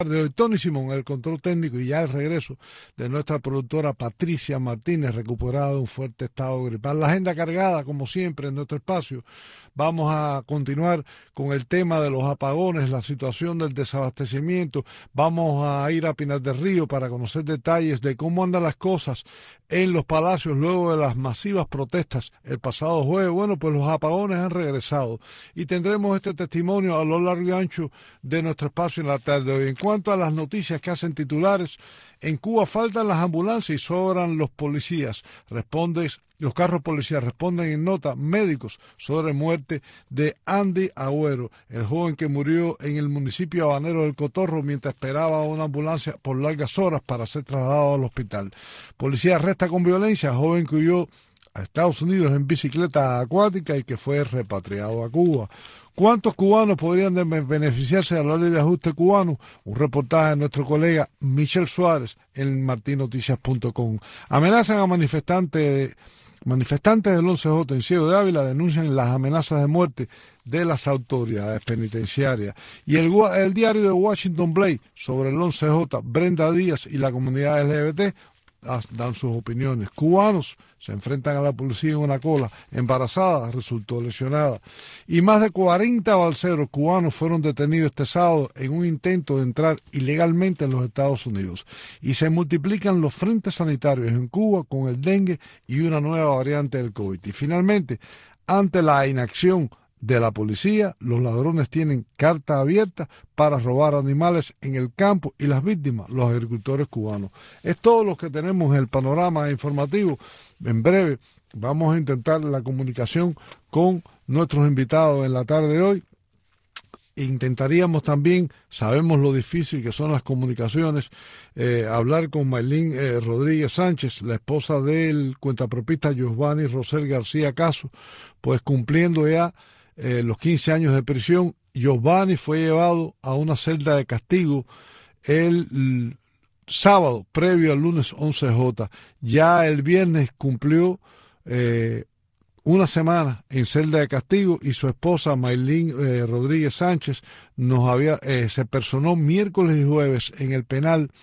de hoy. Tony Simón, el control técnico, y ya el regreso de nuestra productora Patricia Martínez, recuperada de un fuerte estado gripal. La agenda cargada, como siempre, en nuestro espacio. Vamos a continuar con el tema de los apagones, la situación del desabastecimiento. Vamos a ir a Pinar del Río para conocer detalles de cómo andan las cosas en los palacios luego de las masivas protestas el pasado jueves. Bueno, pues los apagones han regresado y tendremos este testimonio a lo largo y ancho de nuestro espacio en la tarde de hoy. En cuanto a las noticias que hacen titulares, en Cuba faltan las ambulancias y sobran los policías. Los carros policiales responden en nota médicos sobre muerte de Andy Agüero, el joven que murió en el municipio habanero del Cotorro mientras esperaba una ambulancia por largas horas para ser trasladado al hospital. Policía arresta con violencia a joven que huyó a Estados Unidos en bicicleta acuática y que fue repatriado a Cuba. ¿Cuántos cubanos podrían beneficiarse de la ley de ajuste cubano? Un reportaje de nuestro colega Michel Suárez en martinoticias.com. Amenazan a manifestantes del 11J en Ciego de Ávila, denuncian las amenazas de muerte de las autoridades penitenciarias. Y el diario de Washington Blade sobre el 11J, Brenda Díaz y la comunidad LGBT dan sus opiniones. Cubanos se enfrentan a la policía en una cola. Embarazada resultó lesionada. Y más de 40 balseros cubanos fueron detenidos este sábado en un intento de entrar ilegalmente en los Estados Unidos. Y se multiplican los frentes sanitarios en Cuba con el dengue y una nueva variante del COVID. Y finalmente, ante la inacción de la policía, los ladrones tienen carta abierta para robar animales en el campo y las víctimas, los agricultores cubanos. Es todo lo que tenemos en el panorama informativo. En breve vamos a intentar la comunicación con nuestros invitados en la tarde de hoy. Intentaríamos también, sabemos lo difícil que son las comunicaciones, hablar con Maylin Rodríguez Sánchez, la esposa del cuentapropista Giovanni Rosel García Caso, pues cumpliendo ya los 15 años de prisión. Giovanni fue llevado a una celda de castigo el sábado previo al lunes 11J. Ya el viernes cumplió una semana en celda de castigo y su esposa Maylin Rodríguez Sánchez se personó miércoles y jueves en el penal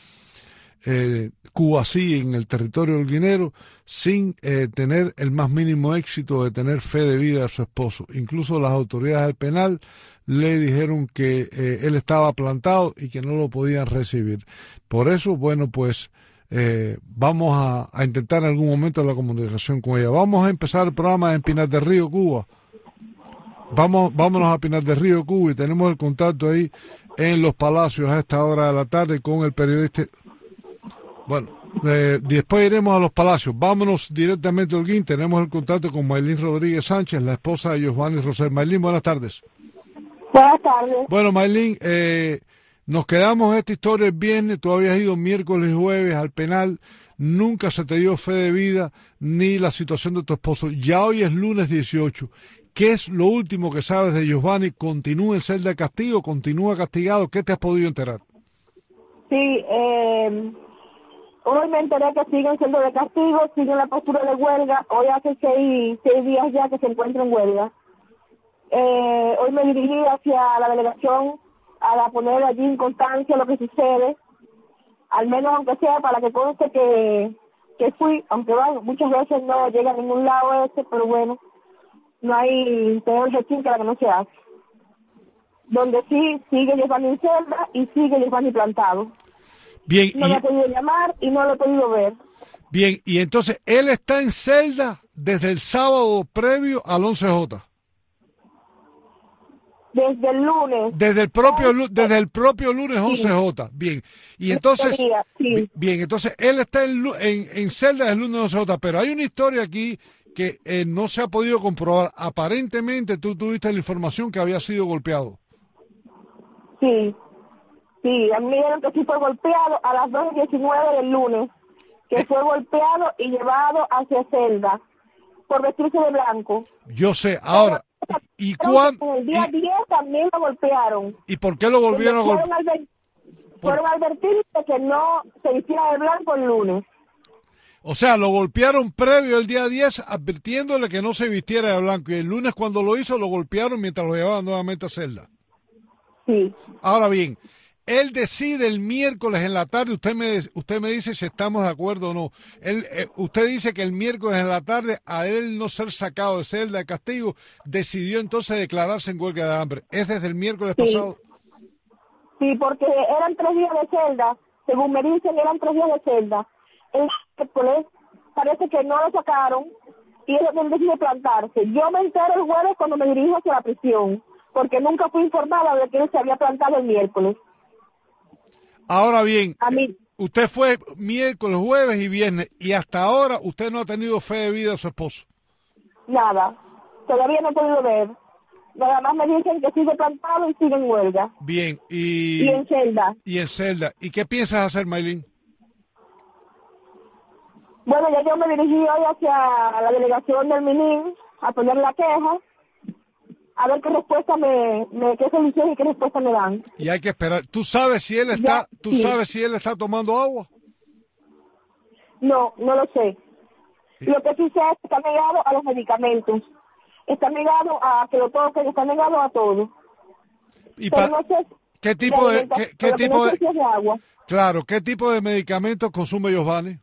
Cubasí, en el territorio holguinero, sin tener el más mínimo éxito de tener fe de vida de su esposo. Incluso las autoridades del penal le dijeron que él estaba plantado y que no lo podían recibir. Por eso, bueno, pues vamos a intentar en algún momento la comunicación con ella. Vamos a empezar el programa en Pinar del Río, Cuba. Vámonos a Pinar del Río, Cuba, y tenemos el contacto ahí en los palacios a esta hora de la tarde con el periodista. Bueno, después iremos a los palacios. Vámonos directamente a Holguín. Tenemos el contacto con Maylin Rodríguez Sánchez, la esposa de Giovanni Rosel. Maylin, buenas tardes. Buenas tardes. Bueno, Maylin, nos quedamos en esta historia el viernes. Tú habías ido miércoles y jueves al penal. Nunca se te dio fe de vida ni la situación de tu esposo. Ya hoy es lunes 18. ¿Qué es lo último que sabes de Giovanni? ¿Continúa en celda de castigo? ¿Continúa castigado? ¿Qué te has podido enterar? Sí, hoy me enteré que sigue en celda de castigo, sigue en la postura de huelga. Hoy hace seis días ya que se encuentra en huelga. Hoy me dirigí hacia la delegación a poner allí en constancia lo que sucede, al menos aunque sea para que conste que fui, aunque bueno, muchas veces no llega a ningún lado pero bueno, no hay peor gestión que la que no se hace. Donde sí sigue Giovanni en celda y sigue Giovanni plantado. Bien, no me ha podido llamar y no lo he podido ver. Bien, y entonces él está en celda desde el sábado previo al 11J. Desde el lunes. Desde el propio lunes 11J. Bien. Y entonces, bien, entonces él está en celda desde el lunes 11J, pero hay una historia aquí que no se ha podido comprobar. Aparentemente tú tuviste la información que había sido golpeado. Sí, a mí me dijeron que sí fue golpeado a las 2:19 del lunes, que fue golpeado y llevado hacia celda por vestirse de blanco. Yo sé, ahora, ¿y cuándo? El día 10 también lo golpearon. ¿Y por qué lo volvieron a golpear? Fueron a advertirle que no se vistiera de blanco el lunes. O sea, lo golpearon previo el día 10 advirtiéndole que no se vistiera de blanco, y el lunes cuando lo hizo lo golpearon mientras lo llevaban nuevamente a celda. Sí. Ahora bien, Él decide el miércoles en la tarde, usted me dice si estamos de acuerdo o no. Usted dice que el miércoles en la tarde, a él no ser sacado de celda de castigo, decidió entonces declararse en huelga de hambre. ¿Es desde el miércoles Sí, pasado? sí, porque eran 3 días de celda, según me dicen eran 3 días de celda. El miércoles parece que no lo sacaron y él decidió plantarse. Yo me entero el jueves cuando me dirijo hacia la prisión, porque nunca fui informada de que él se había plantado el miércoles. Ahora bien, A mí, usted fue miércoles, jueves y viernes, y hasta ahora usted no ha tenido fe de vida de su esposo. nada, todavía no he podido ver. Nada más me dicen que sigue plantado y sigue en huelga. Bien, Y en celda. y en celda. ¿Y qué piensas hacer, Maylin? Bueno, ya yo me dirigí hoy hacia la delegación del MININ a poner la queja, a ver qué respuesta qué solución y qué respuesta me dan. Y hay que esperar. ¿Tú sabes si él Ya, sí. sabes si él está tomando agua? No, no lo sé. Sí. Lo que sí sé es que está negado a los medicamentos. Está negado a que lo toquen, está negado a todo. ¿Y Pero no sé qué de tipo de, alimentación, qué lo que no tipo sé de, si es de agua. claro, qué tipo de medicamentos consume Giovanni?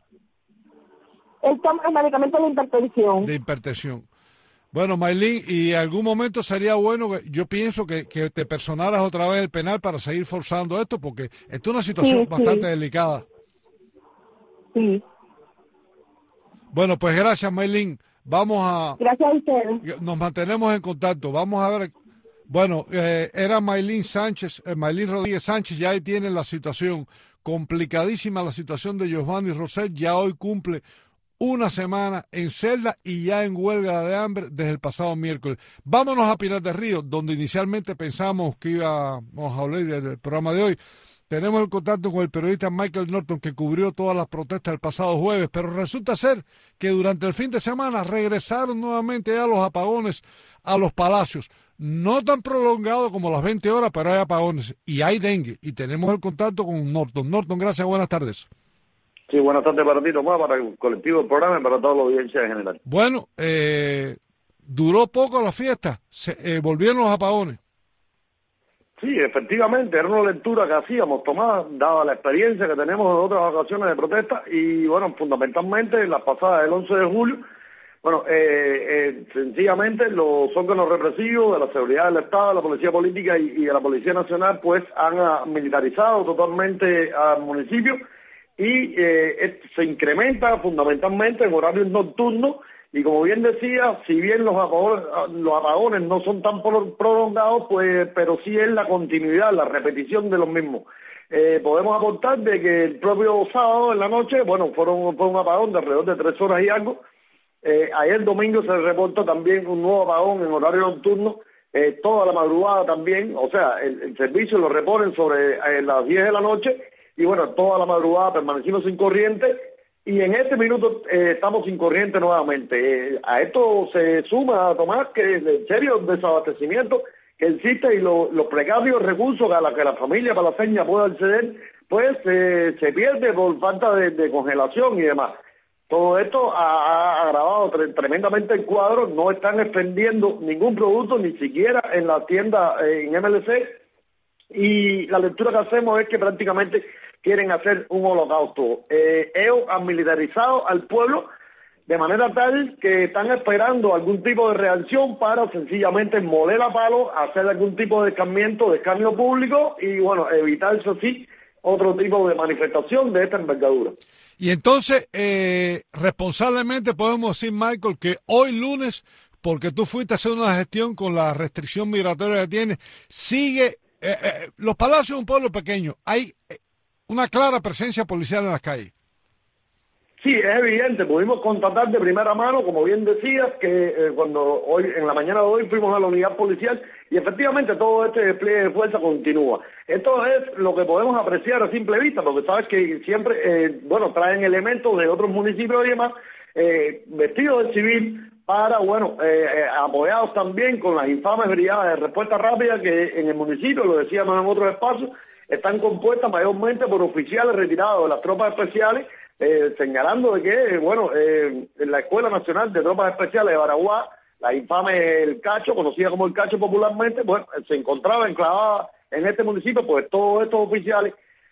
Él toma los medicamentos de hipertensión. De hipertensión. Bueno, Maylin, y en algún momento sería bueno, yo pienso que te personaras otra vez el penal para seguir forzando esto, porque esto es una situación Sí, bastante sí, delicada. sí. Bueno, pues gracias, Maylin. Gracias a ustedes. Nos mantenemos en contacto. Vamos a ver. Bueno, era Maylin Sánchez, Maylin Rodríguez Sánchez, ya ahí tienen la situación. Complicadísima la situación de Giovanni Rosell, ya hoy cumple una semana en celda y ya en huelga de hambre desde el pasado miércoles. Vámonos a Pinar del Río, donde inicialmente pensamos que íbamos a hablar del programa de hoy. Tenemos el contacto con el periodista Michael Norton, que cubrió todas las protestas el pasado jueves, pero resulta ser que durante el fin de semana regresaron nuevamente ya los apagones a los palacios. No tan prolongado como las 20 horas, pero hay apagones y hay dengue. Y tenemos el contacto con Norton. Norton, gracias, buenas tardes. Sí, buenas tardes para ti, Tomás, para el colectivo del programa y para toda la audiencia en general. Bueno, duró poco la fiesta, volvieron los apagones. Sí, efectivamente, era una lectura que hacíamos, Tomás, dada la experiencia que tenemos en otras ocasiones de protesta y, bueno, fundamentalmente las pasadas del 11 de julio, bueno, sencillamente los órganos represivos de la seguridad del Estado, de la Policía Política y de la Policía Nacional, pues han militarizado totalmente al municipio y se incrementa fundamentalmente en horarios nocturnos y como bien decía, si bien los apagones no son tan prolongados, pues pero sí es la continuidad, la repetición de los mismos. Podemos aportar de que el propio sábado en la noche, bueno, fue un apagón de alrededor de 3 horas y algo. Ayer domingo se reporta también un nuevo apagón en horario nocturno, toda la madrugada también, o sea, el servicio lo reponen sobre las 10 de la noche y bueno, toda la madrugada permanecimos sin corriente y en este minuto estamos sin corriente nuevamente. A esto se suma, Tomás, que el serio desabastecimiento que existe y los precarios recursos a los que la familia palaceña puede acceder, pues se pierde por falta de congelación y demás. Todo esto ha agravado tremendamente el cuadro, no están expendiendo ningún producto, ni siquiera en la tienda en MLC, y la lectura que hacemos es que prácticamente quieren hacer un holocausto. Ellos han militarizado al pueblo de manera tal que están esperando algún tipo de reacción para sencillamente moler a palo, hacer algún tipo de escarnio público y, bueno, evitar, eso sí, otro tipo de manifestación de esta envergadura. Y entonces, responsablemente podemos decir, Michael, que hoy lunes, porque tú fuiste a hacer una gestión con la restricción migratoria que tienes, sigue, los Palacios es un pueblo pequeño, hay una clara presencia policial en las calles. Sí, es evidente, pudimos constatar de primera mano, como bien decías, que cuando hoy, en la mañana de hoy fuimos a la unidad policial y efectivamente todo este despliegue de fuerza continúa. Esto es lo que podemos apreciar a simple vista, porque sabes que siempre, bueno, traen elementos de otros municipios y demás, vestidos de civil para, bueno, apoyados también con las infames brigadas de respuesta rápida que en el municipio, lo decíamos en otros espacios, están compuestas mayormente por oficiales retirados de las tropas especiales, señalando de que, bueno, en la Escuela Nacional de Tropas Especiales de Baraguá, la infame El Cacho, conocida como El Cacho popularmente, bueno, se encontraba enclavada en este municipio, pues todos estos oficiales,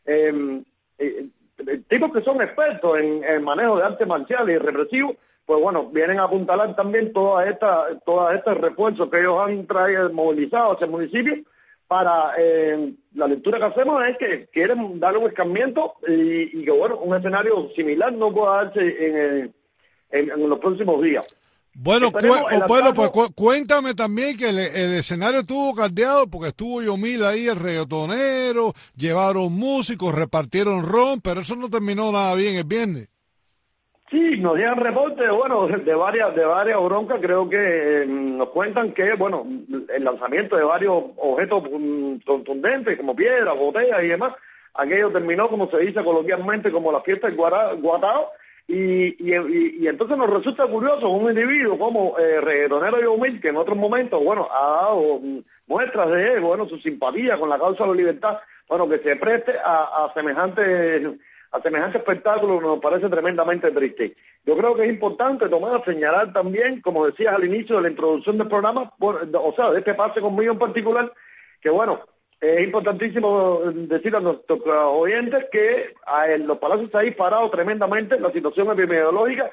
tipos que son expertos en manejo de artes marciales y represivos, pues bueno, vienen a apuntalar también toda este refuerzo que ellos han traído, movilizado hacia el municipio, para la lectura que hacemos es que quieren darle un escarmiento y que bueno, un escenario similar no pueda darse en los próximos días. Bueno, pues cuéntame también que el escenario estuvo caldeado porque estuvo Yomil ahí, el reggaetonero, llevaron músicos, repartieron ron, pero eso no terminó nada bien el viernes. Sí, nos llegan reportes, bueno, de varias broncas. Creo que nos cuentan que, bueno, el lanzamiento de varios objetos contundentes, como piedras, botellas y demás, aquello terminó, como se dice coloquialmente, como la fiesta del guatao. Y entonces nos resulta curioso un individuo como reggaetonero Yomil, que en otros momentos, bueno, ha dado muestras de, bueno, su simpatía con la causa de la libertad, bueno, que se preste a semejante espectáculo nos parece tremendamente triste. Yo creo que es importante, Tomás, señalar también, como decías al inicio de la introducción del programa, o sea, de este pase conmigo en particular, que bueno, es importantísimo decir a nuestros oyentes que en los palacios se ha disparado tremendamente la situación epidemiológica,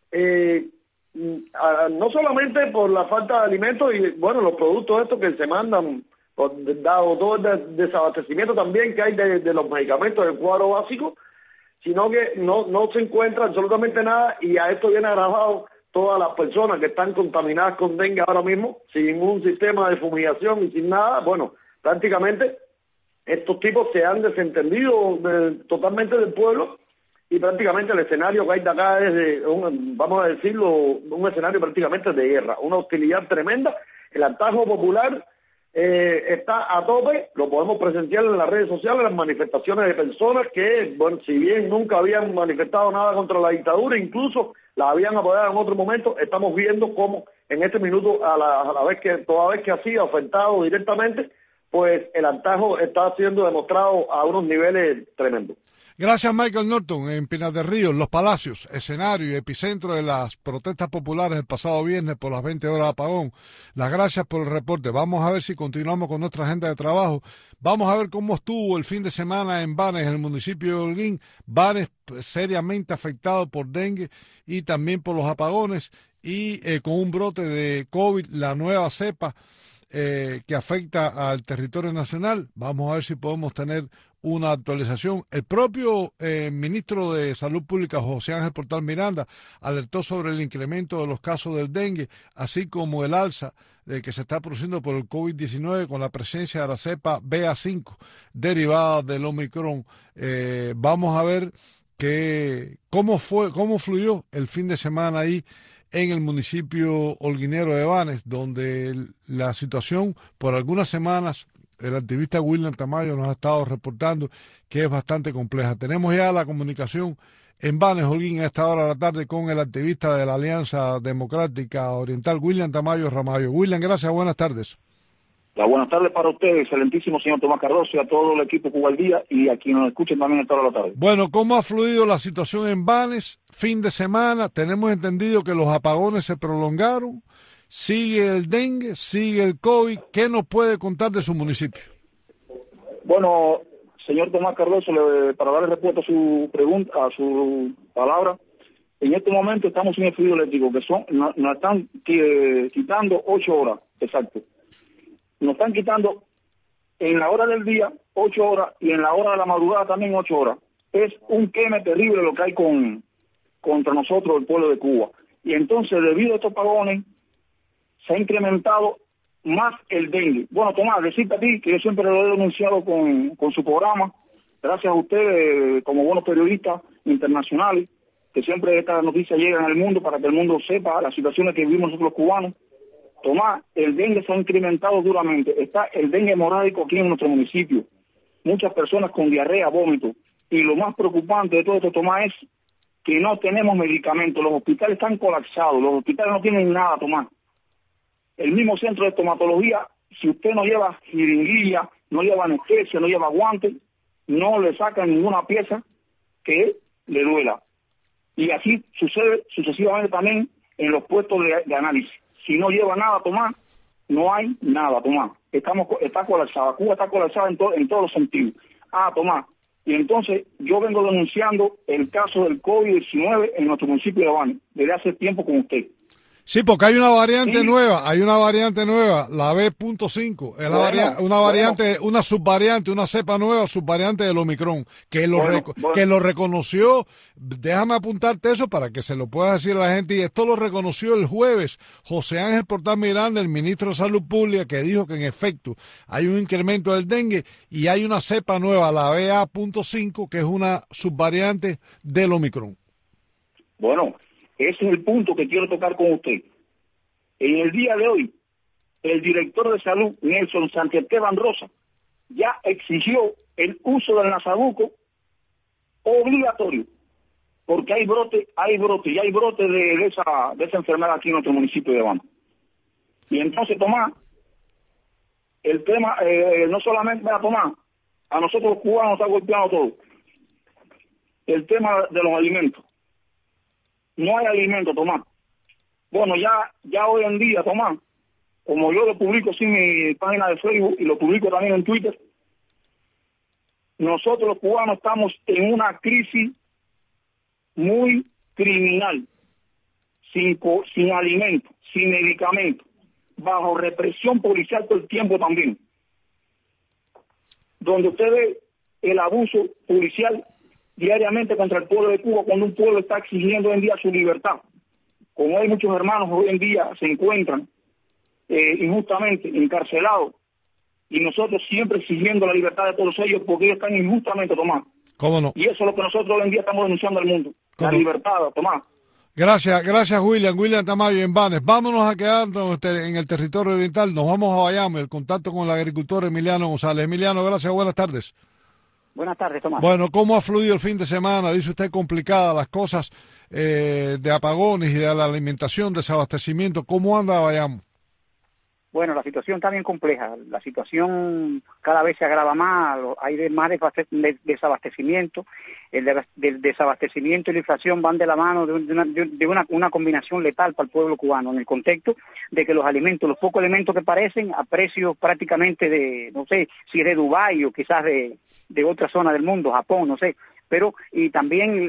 no solamente por la falta de alimentos y, bueno, los productos estos que se mandan, dado todo el desabastecimiento también que hay de los medicamentos del cuadro básico, sino que no se encuentra absolutamente nada, y a esto viene agravado todas las personas que están contaminadas con dengue ahora mismo, sin un sistema de fumigación y sin nada. Bueno, prácticamente estos tipos se han desentendido totalmente del pueblo, y prácticamente el escenario que hay de acá es vamos a decirlo, un escenario prácticamente de guerra, una hostilidad tremenda. El hartazgo popular está a tope, lo podemos presenciar en las redes sociales, las manifestaciones de personas que, bueno, si bien nunca habían manifestado nada contra la dictadura, incluso la habían apoyado en otro momento, estamos viendo cómo en este minuto, toda vez que ha sido afectado directamente, pues el hartazgo está siendo demostrado a unos niveles tremendos. Gracias, Michael Norton. En Pinar del Río, Los Palacios, escenario y epicentro de las protestas populares el pasado viernes por las 20 horas de apagón. Las gracias por el reporte. Vamos a ver si continuamos con nuestra agenda de trabajo. Vamos a ver cómo estuvo el fin de semana en Banes, en el municipio de Holguín. Banes seriamente afectado por dengue y también por los apagones, y con un brote de COVID, la nueva cepa que afecta al territorio nacional. Vamos a ver si podemos tener una actualización. El propio ministro de Salud Pública, José Ángel Portal Miranda, alertó sobre el incremento de los casos del dengue, así como el alza que se está produciendo por el COVID-19 con la presencia de la cepa BA5 derivada del Omicron. Vamos a ver cómo fluyó el fin de semana ahí en el municipio holguinero de Banes, donde la situación por algunas semanas, el activista William Tamayo nos ha estado reportando que es bastante compleja. Tenemos ya la comunicación en Banes, Holguín, a esta hora de la tarde con el activista de la Alianza Democrática Oriental, William Tamayo Ramallo. William, gracias, buenas tardes. Buenas tardes para usted, excelentísimo señor Tomás Cardoso, y a todo el equipo Cuba al Día, y a quienes nos escuchen también a esta hora de la tarde. Bueno, ¿cómo ha fluido la situación en Banes? Fin de semana, tenemos entendido que los apagones se prolongaron, sigue el dengue, sigue el COVID. ¿Qué nos puede contar de su municipio? Bueno, señor Tomás Cardoso, para darle respuesta a su pregunta, a su palabra, en este momento estamos sin el fluido eléctrico, que nos están quitando 8 horas, exacto. Nos están quitando en la hora del día 8 horas y en la hora de la madrugada también 8 horas. Es un queme terrible lo que hay contra nosotros, el pueblo de Cuba. Y entonces, debido a estos apagones, se ha incrementado más el dengue. Bueno, Tomás, decirte a ti que yo siempre lo he denunciado con su programa, gracias a ustedes como buenos periodistas internacionales, que siempre estas noticias llegan al mundo para que el mundo sepa las situaciones que vivimos nosotros los cubanos. Tomás, el dengue se ha incrementado duramente. Está el dengue hemorrágico aquí en nuestro municipio. Muchas personas con diarrea, vómito. Y lo más preocupante de todo esto, Tomás, es que no tenemos medicamentos. Los hospitales están colapsados. Los hospitales no tienen nada, Tomás. El mismo centro de estomatología, si usted no lleva jeringuilla, no lleva anestesia, no lleva guantes, no le sacan ninguna pieza que le duela. Y así sucede sucesivamente también en los puestos de análisis. Si no lleva nada, Tomás, no hay nada, Tomás. está colapsada. Cuba está colapsada en todos los sentidos. Tomás, y entonces yo vengo denunciando el caso del COVID-19 en nuestro municipio de La Habana desde hace tiempo con usted. Sí, porque hay una variante nueva, la B.5, es una subvariante, una cepa nueva, subvariante del Omicron, que lo reconoció, déjame apuntarte eso para que se lo pueda decir a la gente, y esto lo reconoció el jueves José Ángel Portal Miranda, el ministro de Salud Pública, que dijo que en efecto hay un incremento del dengue y hay una cepa nueva, la BA.5, que es una subvariante del Omicron. Bueno, ese es el punto que quiero tocar con usted. En el día de hoy, el director de salud, Nelson Santiesteban Rosa, ya exigió el uso del nasabuco obligatorio, porque hay brote de esa enfermedad aquí en nuestro municipio de Habana. Y entonces, Tomás, el tema, no solamente va a Tomás, a nosotros los cubanos nos está golpeando todo. El tema de los alimentos. No hay alimento, Tomás. Bueno, ya hoy en día, Tomás, como yo lo publico en mi página de Facebook y lo publico también en Twitter, nosotros los cubanos estamos en una crisis muy criminal, sin alimento, sin medicamento, bajo represión policial todo el tiempo también, donde usted ve el abuso policial diariamente contra el pueblo de Cuba, cuando un pueblo está exigiendo hoy en día su libertad. Como hay muchos hermanos hoy en día se encuentran injustamente encarcelados, y nosotros siempre exigiendo la libertad de todos ellos porque ellos están injustamente, Tomás. ¿Cómo no? Y eso es lo que nosotros hoy en día estamos denunciando al mundo, la libertad, Tomás. Gracias William Tamayo en Banes. Vámonos a quedarnos en el territorio oriental, nos vamos a Bayamo, el contacto con el agricultor Emiliano González. Emiliano, gracias, buenas tardes. Buenas tardes, Tomás. Bueno, ¿cómo ha fluido el fin de semana? Dice usted complicadas las cosas de apagones y de la alimentación, desabastecimiento. ¿Cómo anda Bayamo? Bueno, la situación está bien compleja. La situación cada vez se agrava más. Hay más desabastecimiento. El desabastecimiento y la inflación van de la mano de una combinación letal para el pueblo cubano, en el contexto de que los pocos alimentos que aparecen a precios prácticamente de, no sé, si es de Dubái o quizás de otra zona del mundo, Japón, no sé. Pero, y también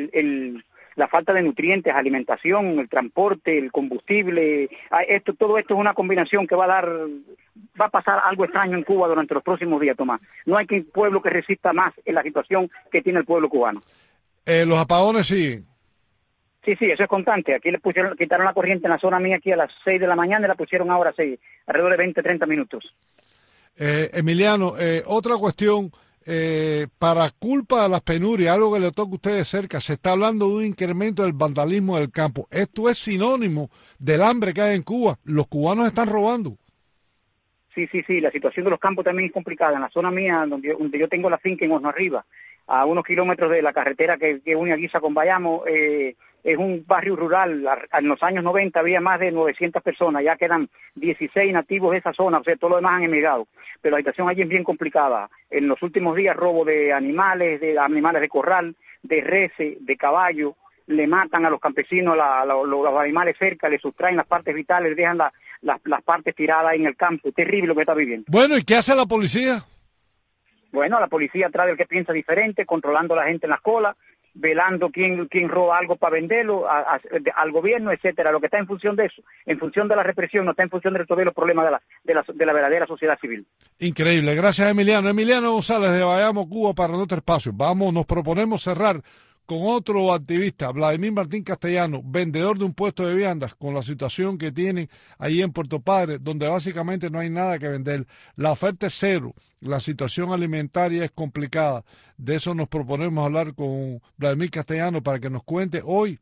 la falta de nutrientes, alimentación, el transporte, el combustible, todo esto es una combinación que va a pasar algo extraño en Cuba durante los próximos días, Tomás. No hay pueblo que resista más en la situación que tiene el pueblo cubano. Los apagones siguen. Sí, eso es constante. Aquí quitaron la corriente en la zona mía aquí a las 6 de la mañana y la pusieron ahora a 6, alrededor de 20-30 minutos. Emiliano, otra cuestión. Para culpa de las penurias, algo que le toca a ustedes de cerca, se está hablando de un incremento del vandalismo del campo. Esto es sinónimo del hambre que hay en Cuba. Los cubanos están robando. Sí, la situación de los campos también es complicada. En la zona mía, donde yo tengo la finca en Osno Arriba, a unos kilómetros de la carretera que une a Guisa con Bayamo, es un barrio rural. En los años 90 había más de 900 personas, ya quedan 16 nativos de esa zona, o sea, todo lo demás han emigrado. Pero la situación allí es bien complicada. En los últimos días, robo de animales de corral, de reses, de caballo, le matan a los campesinos los animales cerca, le sustraen las partes vitales, dejan las partes tiradas en el campo. Terrible lo que está viviendo. Bueno, ¿y qué hace la policía? Bueno, la policía atrás del que piensa diferente, controlando a la gente en las colas, velando quién roba algo para venderlo al gobierno, etcétera. Lo que está en función de eso, en función de la represión, no está en función de resolver los problemas de la verdadera sociedad civil. Increíble. Gracias, Emiliano. Emiliano González de Bayamo, Cuba, para nuestro espacio. Nos proponemos cerrar con otro activista, Vladimir Martín Castellano, vendedor de un puesto de viandas, con la situación que tienen ahí en Puerto Padre, donde básicamente no hay nada que vender. La oferta es cero, la situación alimentaria es complicada. De eso nos proponemos hablar con Vladimir Castellano para que nos cuente hoy,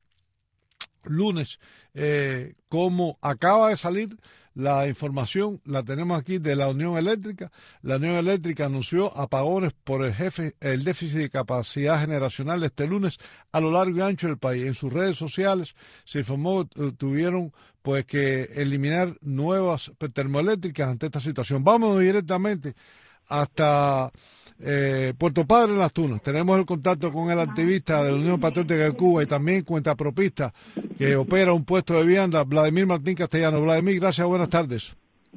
lunes, cómo acaba de salir la información, la tenemos aquí de la Unión Eléctrica. La Unión Eléctrica anunció apagones por el déficit de capacidad generacional este lunes a lo largo y ancho del país. En sus redes sociales se informó que tuvieron pues que eliminar nuevas termoeléctricas ante esta situación. Vamos directamente hasta Puerto Padre en Las Tunas. Tenemos el contacto con el activista de la Unión Patriótica de Cuba y también cuentapropista que opera un puesto de vivienda, Vladimir Martín Castellano. Vladimir, gracias, buenas tardes.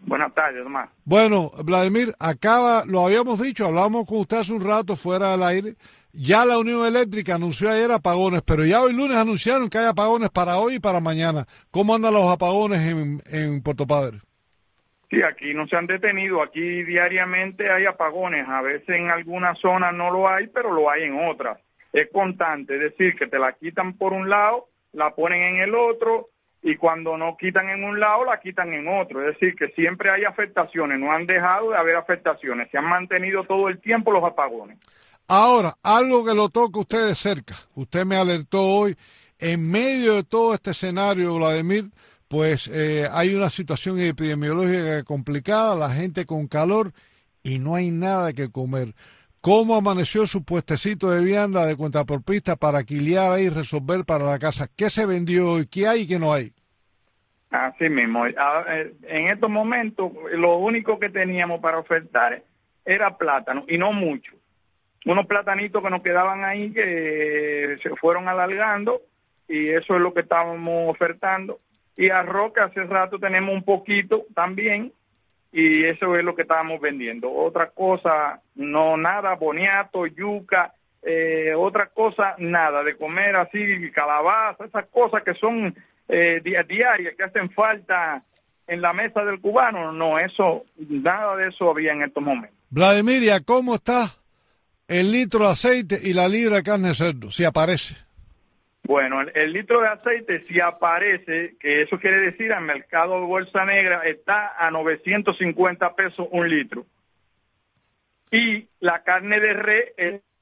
Buenas tardes, Tomás. Bueno, Vladimir, lo habíamos dicho, hablábamos con usted hace un rato fuera del aire. Ya la Unión Eléctrica anunció ayer apagones, pero ya hoy lunes anunciaron que hay apagones para hoy y para mañana. ¿Cómo andan los apagones en Puerto Padre? Sí, aquí no se han detenido, aquí diariamente hay apagones, a veces en algunas zonas no lo hay, pero lo hay en otras. Es constante, es decir, que te la quitan por un lado, la ponen en el otro, y cuando no quitan en un lado, la quitan en otro. Es decir, que siempre hay afectaciones, no han dejado de haber afectaciones, se han mantenido todo el tiempo los apagones. Ahora, algo que lo toca a usted de cerca, usted me alertó hoy, en medio de todo este escenario, Vladimir, pues hay una situación epidemiológica complicada, la gente con calor y no hay nada que comer. ¿Cómo amaneció su puestecito de vianda de cuenta por pista para alquilar ahí y resolver para la casa? ¿Qué se vendió hoy? ¿Qué hay y qué no hay? Así mismo. En estos momentos, lo único que teníamos para ofertar era plátano, y no mucho. Unos platanitos que nos quedaban ahí que se fueron alargando, y eso es lo que estábamos ofertando. Y arroz, que hace rato tenemos un poquito también, y eso es lo que estábamos vendiendo. Otra cosa, no nada, boniato, yuca, otra cosa, nada, de comer así, calabaza, esas cosas que son diarias, que hacen falta en la mesa del cubano. No, eso, nada de eso había en estos momentos. Vladimir, ¿y cómo está el litro de aceite y la libra de carne de cerdo, si aparece? Bueno, el litro de aceite, si aparece, que eso quiere decir, al mercado de bolsa negra está a 950 pesos un litro. Y la carne de res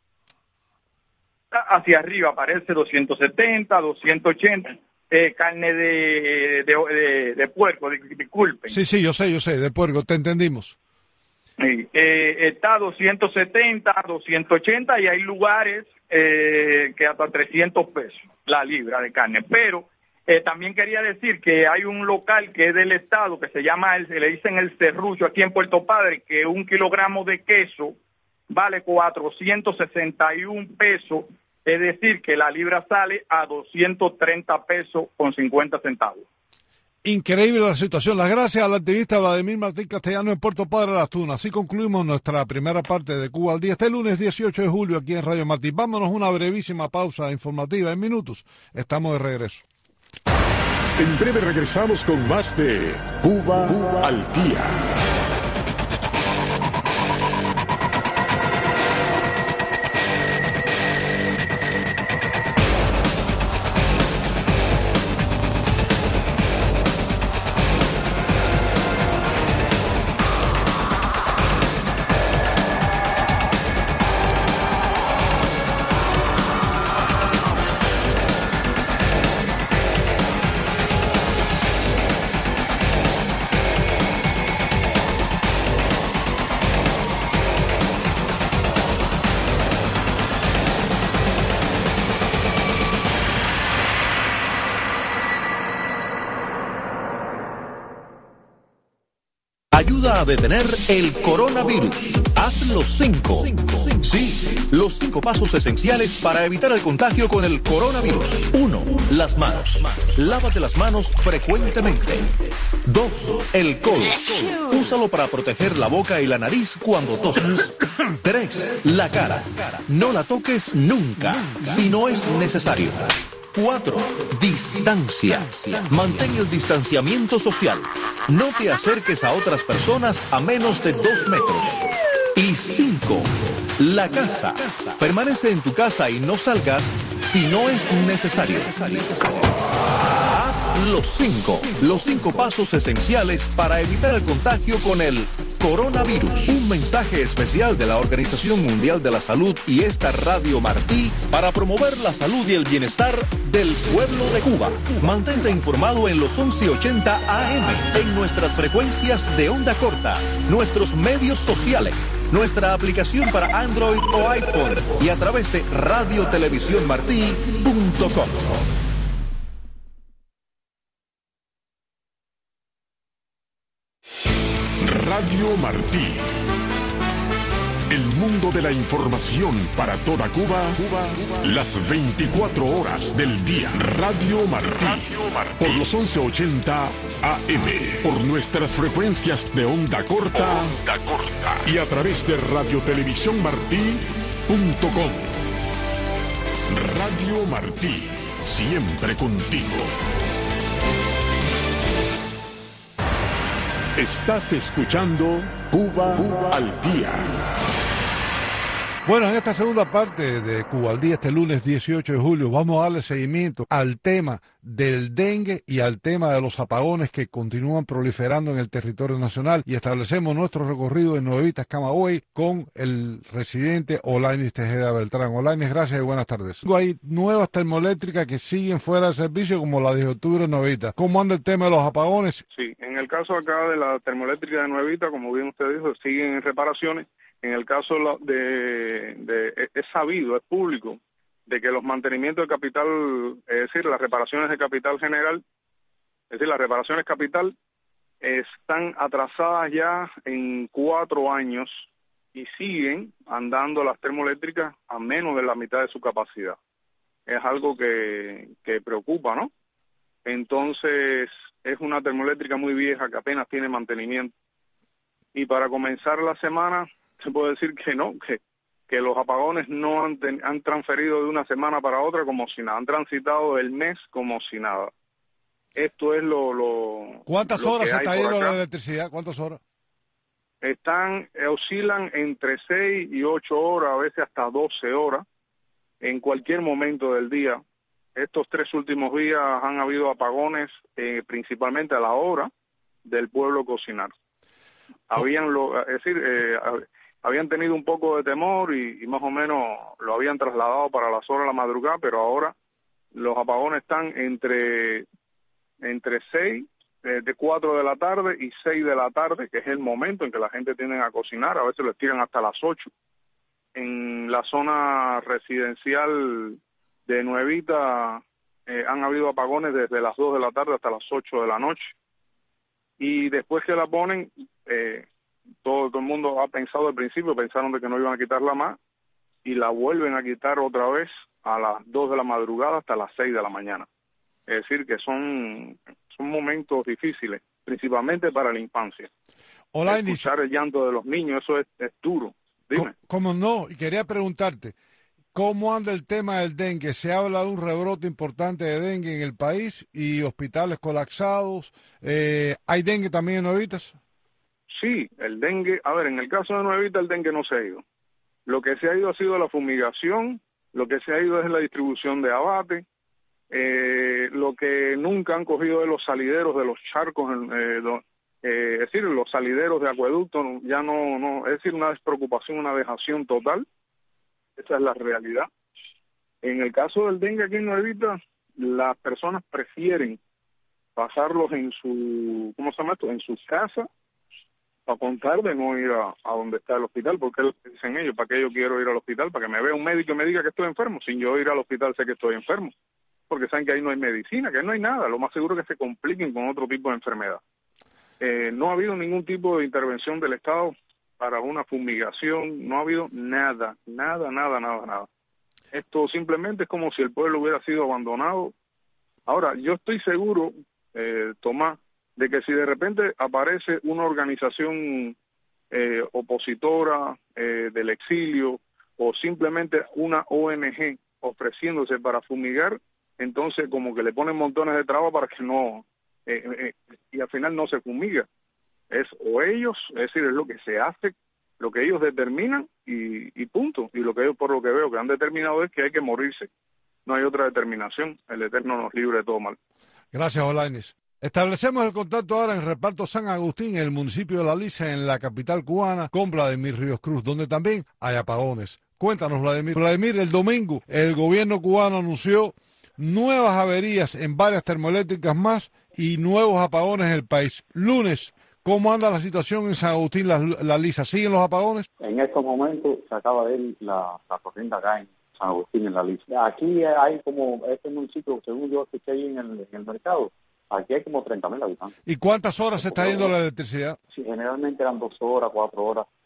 está hacia arriba, aparece 270, 280. Carne de puerco, disculpen. Sí, yo sé, de puerco, te entendimos. Sí, está 270, 280, y hay lugares que hasta 300 pesos la libra de carne. Pero también quería decir que hay un local que es del estado que se llama, le dicen el Serrucho aquí en Puerto Padre, que 1 kilogramo de queso vale 461 pesos, es decir, que la libra sale a 230 pesos con 50 centavos. Increíble la situación. Las gracias al activista Vladimir Martín Castellano en Puerto Padre de las Tunas. Así concluimos nuestra primera parte de Cuba al Día. Este lunes 18 de julio aquí en Radio Martín. Vámonos a una brevísima pausa informativa. En minutos estamos de regreso. En breve regresamos con más de Cuba al Día. Ayuda a detener el coronavirus. Haz los 5. Sí, los 5 pasos esenciales para evitar el contagio con el coronavirus. 1. Las manos. Lávate las manos frecuentemente. 2. El codo. Úsalo para proteger la boca y la nariz cuando tosas. 3. La cara. No la toques nunca, si no es necesario. 4. Distancia. Mantén el distanciamiento social. No te acerques a otras personas a menos de 2 metros. Y 5. La casa. Permanece en tu casa y no salgas si no es necesario. Haz los 5. Los 5 pasos esenciales para evitar el contagio con el coronavirus. Un mensaje especial de la Organización Mundial de la Salud y esta Radio Martí para promover la salud y el bienestar del pueblo de Cuba. Mantente informado en los 1180 AM, en nuestras frecuencias de onda corta, nuestros medios sociales, nuestra aplicación para Android o iPhone y a través de radiotelevisiónmartí.com. Radio Martí, el mundo de la información para toda Cuba, las 24 horas del día. Radio Martí, por los 1180 AM, por nuestras frecuencias de onda corta, y a través de radiotelevisiónmartí.com. Radio Martí, siempre contigo. Estás escuchando Cuba al Día. Bueno, en esta segunda parte de Cuba al Día, este lunes 18 de julio, vamos a darle seguimiento al tema del dengue y al tema de los apagones que continúan proliferando en el territorio nacional, y establecemos nuestro recorrido en Nuevitas, Camagüey, con el residente Olainis Tejeda Beltrán. Olainis, gracias y buenas tardes. Hay nuevas termoeléctricas que siguen fuera de servicio, como la de octubre en Nuevitas. ¿Cómo anda el tema de los apagones? Sí, en el caso acá de la termoeléctrica de Nuevitas, como bien usted dijo, siguen en reparaciones. En el caso es sabido, es público, de que los mantenimientos de capital, es decir, las reparaciones de capital general, es decir, las reparaciones capital están atrasadas ya en 4 años y siguen andando las termoeléctricas a menos de la mitad de su capacidad. Es algo que preocupa, ¿no? Entonces, es una termoeléctrica muy vieja que apenas tiene mantenimiento. Y para comenzar la semana, se puede decir que no, que los apagones no han transferido de una semana para otra como si nada, han transitado el mes como si nada. Esto es lo ¿Cuántas lo horas que se hay está por yendo acá. la electricidad? ¿Cuántas horas? Oscilan entre 6 y 8 horas, a veces hasta 12 horas, en cualquier momento del día. Estos 3 últimos días han habido apagones, principalmente a la hora del pueblo cocinar. Habían tenido un poco de temor y más o menos lo habían trasladado para las horas de la madrugada, pero ahora los apagones están entre 6, de 4 de la tarde y 6 de la tarde, que es el momento en que la gente tiende a cocinar. A veces lo estiran hasta las 8. En la zona residencial de Nuevita han habido apagones desde las 2 de la tarde hasta las 8 de la noche. Y después que la ponen, todo el mundo ha pensado al principio, pensaron de que no iban a quitarla más, y la vuelven a quitar otra vez a las 2 de la madrugada hasta las 6 de la mañana. Es decir, que son momentos difíciles, principalmente para la infancia. Olainis, escuchar el llanto de los niños, eso es duro. Dime. ¿Cómo no? Y quería preguntarte, ¿cómo anda el tema del dengue? Se habla de un rebrote importante de dengue en el país y hospitales colapsados. ¿Hay dengue también en Nuevitas? Sí, el dengue, a ver, en el caso de Nuevita el dengue no se ha ido. Lo que se ha ido ha sido la fumigación, lo que se ha ido es la distribución de abate, lo que nunca han cogido de los salideros de los charcos, es decir, los salideros de acueducto, ya no, es decir, una despreocupación, una dejación total. Esa es la realidad. En el caso del dengue aquí en Nuevita, las personas prefieren pasarlos en su, ¿cómo se llama esto?, en sus casas, a contar de no ir a donde está el hospital, porque dicen ellos, ¿para qué yo quiero ir al hospital? Para que me vea un médico y me diga que estoy enfermo. Sin yo ir al hospital sé que estoy enfermo, porque saben que ahí no hay medicina, que no hay nada. Lo más seguro es que se compliquen con otro tipo de enfermedad. No ha habido ningún tipo de intervención del Estado para una fumigación, no ha habido nada. Esto simplemente es como si el pueblo hubiera sido abandonado. Ahora, yo estoy seguro, Tomás, de que si de repente aparece una organización opositora del exilio o simplemente una ONG ofreciéndose para fumigar, entonces como que le ponen montones de trabas para que no, y al final no se fumiga. Es o ellos, es decir, es lo que se hace, lo que ellos determinan y punto. Y lo que ellos, por lo que veo, que han determinado es que hay que morirse. No hay otra determinación. El Eterno nos libre de todo mal. Gracias, Olainis. Establecemos el contacto ahora en Reparto San Agustín, en el municipio de La Lisa, en la capital cubana, con Vladimir Ríos Cruz, donde también hay apagones. Cuéntanos, Vladimir. Vladimir, el domingo el gobierno cubano anunció nuevas averías en varias termoeléctricas más y nuevos apagones en el país. Lunes, ¿cómo anda la situación en San Agustín, La Lisa? ¿Siguen los apagones? En estos momentos se acaba de ir la corriente acá en San Agustín, en La Lisa. Aquí hay como, este municipio, según yo escuché ahí en el mercado, aquí hay como 30.000 habitantes. ¿Y cuántas horas se está yendo la electricidad? Sí, generalmente eran 2 horas, 4 horas.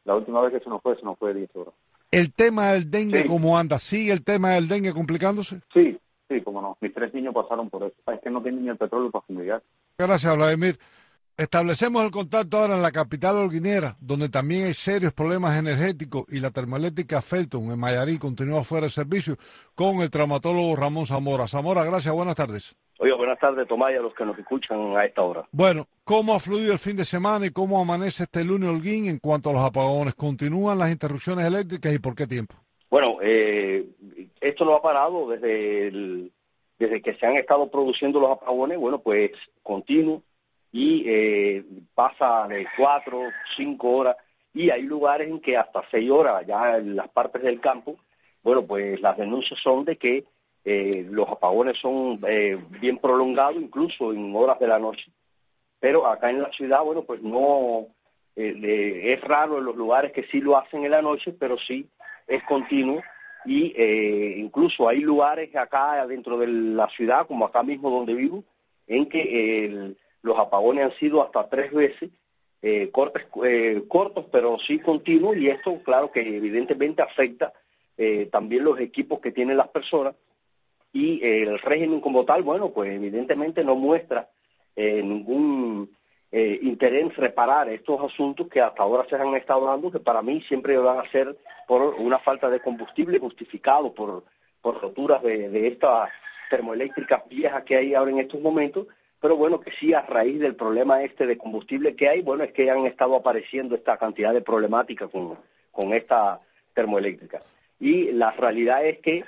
La última vez que se nos fue 10 horas. ¿El tema del dengue Sí. cómo anda? ¿Sigue el tema del dengue complicándose? Sí, cómo no. Mis 3 niños pasaron por eso. Es que no tienen ni el petróleo para fumigar. Gracias, Vladimir. Establecemos el contacto ahora en la capital holguinera, donde también hay serios problemas energéticos y la termoeléctrica Felton en Mayarí continúa fuera de servicio, con el traumatólogo Ramón Zamora. Zamora, gracias, buenas tardes. Oiga, buenas tardes, Tomás, y a los que nos escuchan a esta hora. Bueno, ¿cómo ha fluido el fin de semana y cómo amanece este lunes Holguín en cuanto a los apagones? ¿Continúan las interrupciones eléctricas y por qué tiempo? Bueno, esto no ha parado desde que se han estado produciendo los apagones, bueno, pues continuo, y pasa de 4, 5 horas, y hay lugares en que hasta 6 horas, ya en las partes del campo, bueno, pues las denuncias son de que los apagones son bien prolongados, incluso en horas de la noche. Pero acá en la ciudad, bueno, pues no, es raro en los lugares que sí lo hacen en la noche, pero sí es continuo, y incluso hay lugares acá dentro de la ciudad, como acá mismo donde vivo, en que los apagones han sido hasta 3 veces, cortos, pero sí continuos, y esto, claro, que evidentemente afecta también los equipos que tienen las personas, y el régimen como tal, bueno, pues evidentemente no muestra ningún interés en reparar estos asuntos que hasta ahora se han estado dando, que para mí siempre van a ser por una falta de combustible justificado por roturas de estas termoeléctricas viejas que hay ahora en estos momentos, pero bueno, que sí, a raíz del problema de combustible que hay, bueno, es que han estado apareciendo esta cantidad de problemáticas con esta termoeléctrica. Y la realidad es que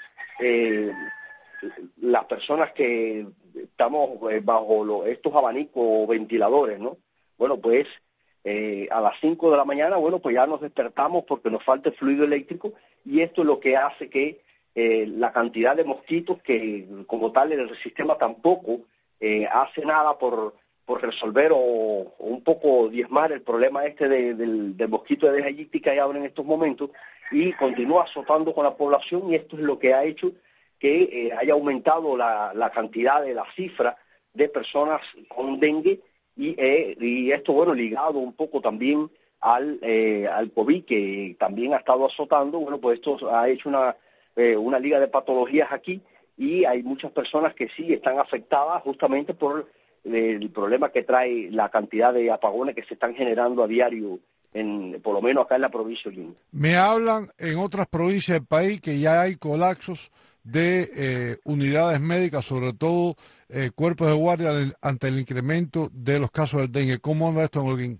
las personas que estamos bajo estos abanicos o ventiladores, ¿no? Bueno, pues a las 5 de la mañana, bueno, pues ya nos despertamos porque nos falta el fluido eléctrico, y esto es lo que hace que la cantidad de mosquitos que como tal el sistema tampoco hace nada por resolver o un poco diezmar el problema del mosquito de Aedes aegypti que hay ahora en estos momentos, y continúa azotando con la población, y esto es lo que ha hecho que haya aumentado la cantidad de la cifra de personas con dengue, y esto, bueno, ligado un poco también al COVID, que también ha estado azotando. Bueno, pues esto ha hecho una liga de patologías aquí, y hay muchas personas que sí están afectadas justamente por el problema que trae la cantidad de apagones que se están generando a diario, por lo menos acá en la provincia de Holguín. Me hablan en otras provincias del país que ya hay colapsos de unidades médicas, sobre todo cuerpos de guardia, ante el incremento de los casos del dengue. ¿Cómo anda esto en Holguín?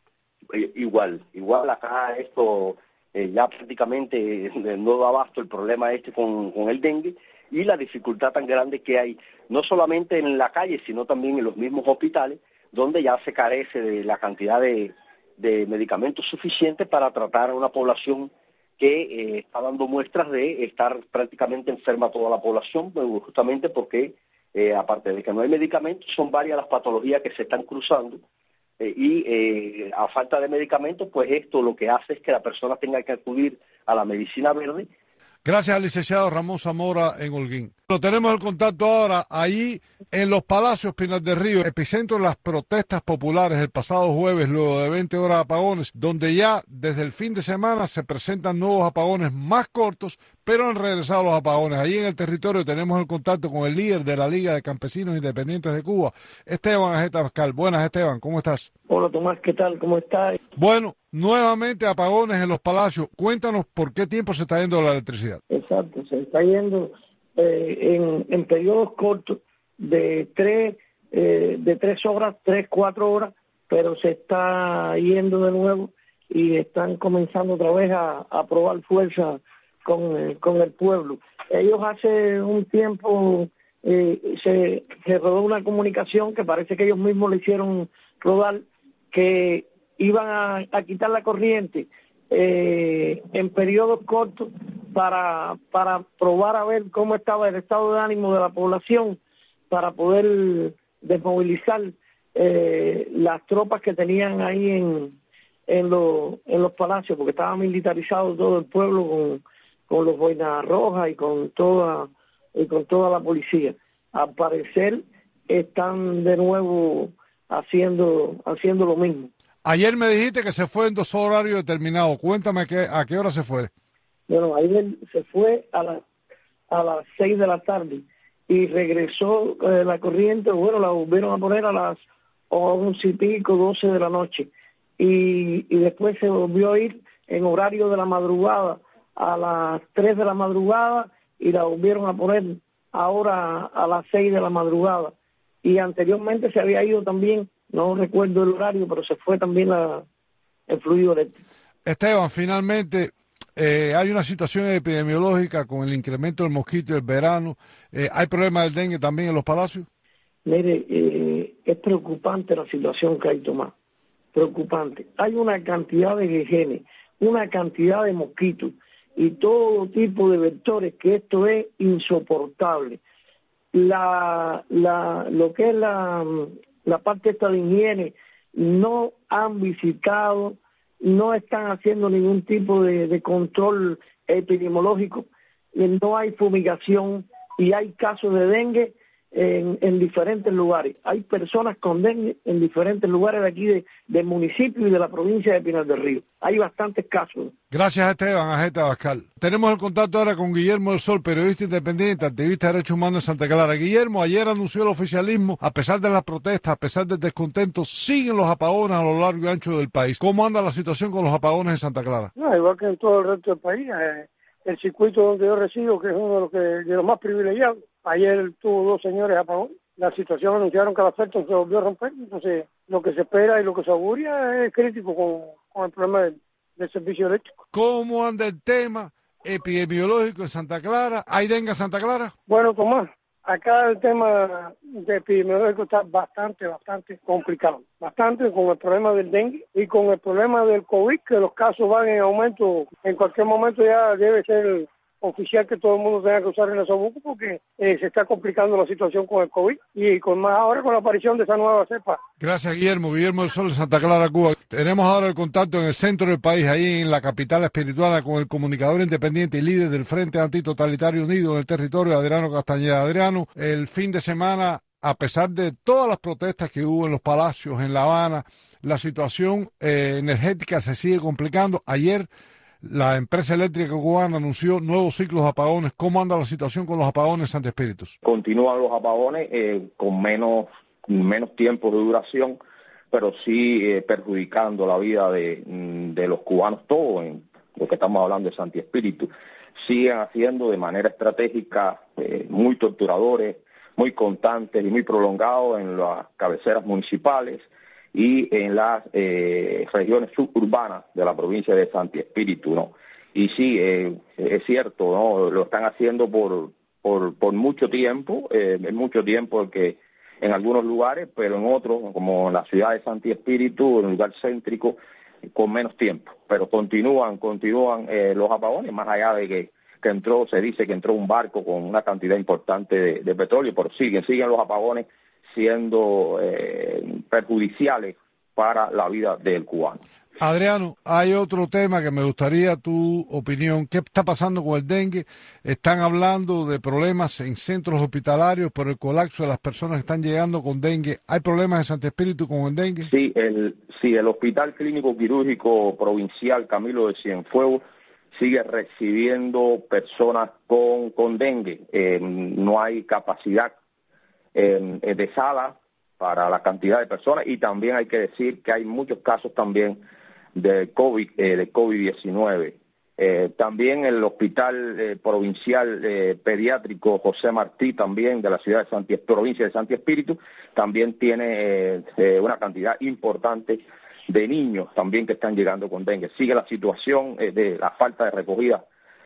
Igual acá esto ya prácticamente no da abasto el problema con el dengue, y la dificultad tan grande que hay, no solamente en la calle, sino también en los mismos hospitales, donde ya se carece de la cantidad de medicamentos suficientes para tratar a una población que está dando muestras de estar prácticamente enferma toda la población, pues justamente porque, aparte de que no hay medicamentos, son varias las patologías que se están cruzando, y a falta de medicamentos, pues esto lo que hace es que la persona tenga que acudir a la medicina verde. Gracias al licenciado Ramón Zamora en Holguín. Tenemos el contacto ahora ahí en Los Palacios, Pinar del Río, epicentro de las protestas populares el pasado jueves, luego de 20 horas de apagones, donde ya desde el fin de semana se presentan nuevos apagones más cortos, pero han regresado los apagones. Allí en el territorio tenemos el contacto con el líder de la Liga de Campesinos Independientes de Cuba, Esteban Ajeta Pascal. Buenas, Esteban, ¿cómo estás? Hola, Tomás, ¿qué tal? ¿Cómo estás? Bueno, nuevamente apagones en Los Palacios. Cuéntanos por qué tiempo se está yendo la electricidad. Exacto, se está yendo en periodos cortos de 3 horas, 3, 4 horas, pero se está yendo de nuevo, y están comenzando otra vez a probar fuerza con el pueblo. Ellos hace un tiempo se rodó una comunicación que parece que ellos mismos le hicieron rodar, que iban a quitar la corriente en periodos cortos para probar a ver cómo estaba el estado de ánimo de la población, para poder desmovilizar las tropas que tenían ahí en los palacios, porque estaba militarizado todo el pueblo con los boinas rojas y con toda la policía. Al parecer están de nuevo haciendo lo mismo. Ayer me dijiste que se fue en 2 horarios determinados. Cuéntame a qué hora se fue. Bueno, ayer se fue a las 6 de la tarde y regresó la corriente. Bueno, la volvieron a poner a las 11 y pico, 12 de la noche. Y después se volvió a ir en horario de la madrugada a las 3 de la madrugada y la volvieron a poner ahora a las 6 de la madrugada. Y anteriormente se había ido también, no recuerdo el horario, pero se fue también el fluido eléctrico. Esteban, finalmente hay una situación epidemiológica con el incremento del mosquito y el verano. ¿Hay problemas del dengue también en los palacios? Mire, es preocupante la situación que hay, Tomás. Preocupante. Hay una cantidad de genes, una cantidad de mosquitos y todo tipo de vectores que esto es insoportable. Lo que es la parte esta de higiene, no han visitado, no están haciendo ningún tipo de control epidemiológico, no hay fumigación y hay casos de dengue en diferentes lugares. Hay personas con dengue en diferentes lugares de aquí del municipio y de la provincia de Pinar del Río. Hay bastantes casos. Gracias, Esteban, agente Abascal. Tenemos el contacto ahora con Guillermo del Sol, periodista independiente, activista de derechos humanos en Santa Clara. Guillermo, ayer anunció el oficialismo, a pesar de las protestas, a pesar del descontento, siguen los apagones a lo largo y ancho del país. ¿Cómo anda la situación con los apagones en Santa Clara? No, igual que en todo el resto del país. El circuito donde yo resido, que es uno de los más privilegiados, ayer tuvo 2 señores apagones. La situación anunciaron que la oferta se volvió a romper. Entonces, lo que se espera y lo que se auguria es crítico con el problema del servicio eléctrico. ¿Cómo anda el tema epidemiológico en Santa Clara? ¿Hay dengue en Santa Clara? Bueno, Tomás, acá el tema de epidemiológico está bastante complicado. Bastante con el problema del dengue y con el problema del COVID, que los casos van en aumento. En cualquier momento ya debe ser oficial que todo el mundo tenga que usar el nasobuco porque se está complicando la situación con el COVID y más ahora con la aparición de esa nueva cepa. Gracias, Guillermo. Guillermo del Sol de Santa Clara, Cuba. Tenemos ahora el contacto en el centro del país, ahí en la capital espiritual, con el comunicador independiente y líder del Frente Antitotalitario Unido en el territorio, Adriano Castañeda. Adriano, el fin de semana, a pesar de todas las protestas que hubo en los palacios, en La Habana, la situación energética se sigue complicando. Ayer la empresa eléctrica cubana anunció nuevos ciclos de apagones. ¿Cómo anda la situación con los apagones en Santo Espíritus? Continúan los apagones con menos tiempo de duración, pero sí perjudicando la vida de los cubanos, todos en lo que estamos hablando de Santo Espíritu. Siguen haciendo de manera estratégica muy torturadores, muy constantes y muy prolongados en las cabeceras municipales y en las regiones suburbanas de la provincia de Santo Espíritu, ¿no? Y sí, es cierto, ¿no? Lo están haciendo por mucho tiempo, que en algunos lugares, pero en otros, como en la ciudad de Santo Espíritu, en un lugar céntrico, con menos tiempo. Pero continúan los apagones, más allá de que se dice que entró un barco con una cantidad importante de petróleo, pero siguen los apagones siendo perjudiciales para la vida del cubano. Adriano, hay otro tema que me gustaría tu opinión. ¿Qué está pasando con el dengue? Están hablando de problemas en centros hospitalarios por el colapso de las personas que están llegando con dengue. ¿Hay problemas en Santo Espíritu con el dengue? Sí, el Hospital Clínico Quirúrgico Provincial Camilo de Cienfuegos sigue recibiendo personas con dengue. No hay capacidad de sala para la cantidad de personas y también hay que decir que hay muchos casos también de COVID-19. También el Hospital Provincial Pediátrico José Martí, también de la ciudad de provincia de Santo Espíritu, también tiene una cantidad importante de niños también que están llegando con dengue. Sigue la situación de la falta de recogida